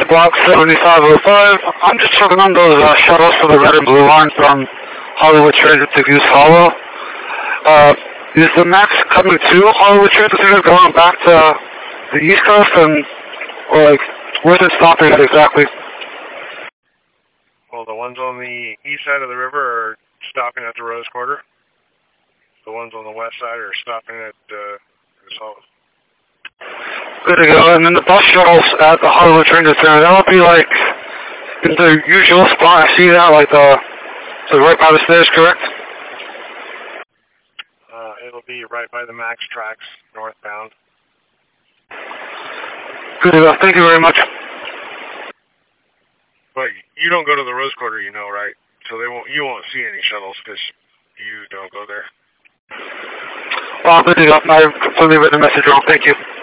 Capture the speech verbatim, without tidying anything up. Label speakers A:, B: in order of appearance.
A: Block seventy-five oh five. I'm just checking on those uh, shuttles for the red and blue line from Hollywood Transit to Goose Hollow. Uh, is the MAX coming to Hollywood Transit Center going back to the East Coast, and or like where's it stopping at exactly?
B: Well, the ones on the east side of the river are stopping at the Rose Quarter. The ones on the west side are stopping at uh, Goose Hollow.
A: Good to go. And then the bus shuttles at the Hollywood Transit Center, that'll be like in the usual spot. I see that, like the so right by the stairs, correct?
B: Uh, it'll be right by the MAX tracks, northbound.
A: Good to go. Thank you very much.
B: But you don't go to the Rose Quarter, you know, right? So they won't. You won't see any shuttles because you don't go there.
A: Well, good to go. I completely read the message wrong. Thank you.